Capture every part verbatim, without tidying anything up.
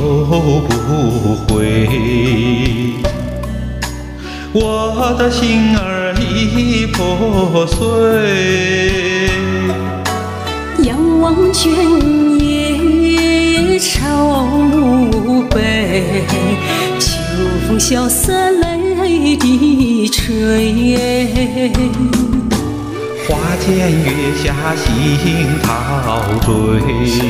不回。我的心儿已破碎， 仰望卷叶朝墓碑，秋风萧瑟泪滴垂。 花间月下心陶醉，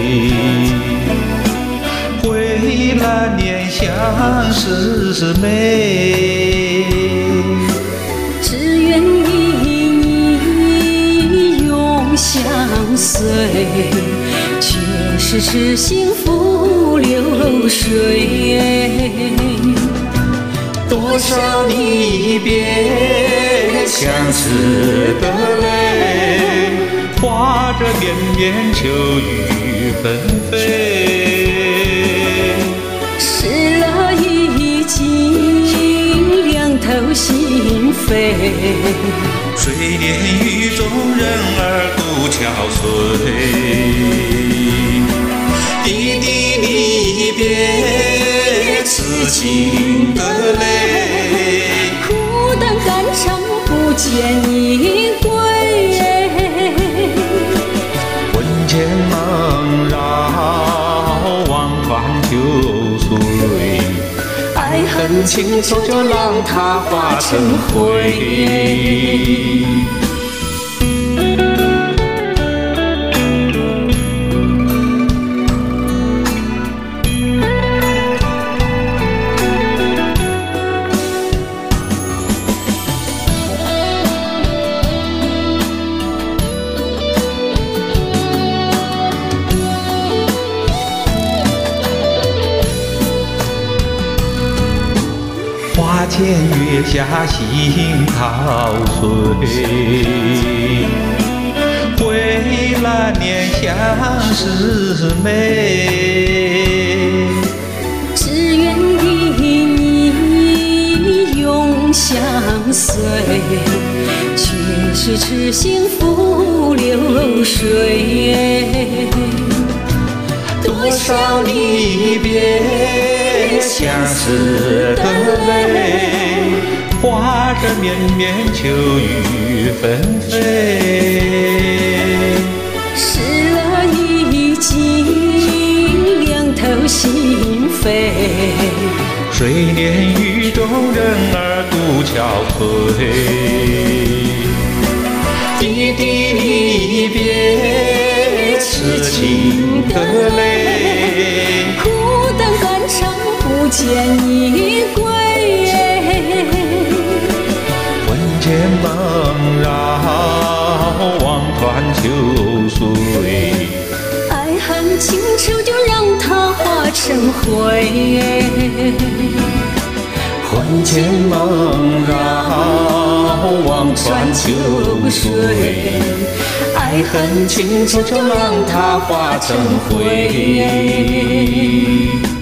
回来念相思美。 只愿与你永相随，却是痴心付流水。 多少离别相思的泪，化着绵绵秋雨纷飞。 失了已经凉透心扉， 水帘雨中人儿孤憔悴。滴滴离别痴情的泪， 孤单肝肠不见你归。 魂牵梦绕望断秋水，爱恨情仇就让它化成灰。花间月下心陶醉，回来念相思美。 只愿与你永相随，却是痴心付流水。 多少离别相思的泪，化着绵绵秋雨纷飞。 失了已经凉透心扉， 水帘雨中人儿孤憔悴。滴滴离别痴情的泪， 孤单肝肠不见你归。 魂牵梦绕望断秋水， 爱恨情仇就让它化成灰。 魂牵梦绕望断秋水，爱恨情仇就让它化成灰。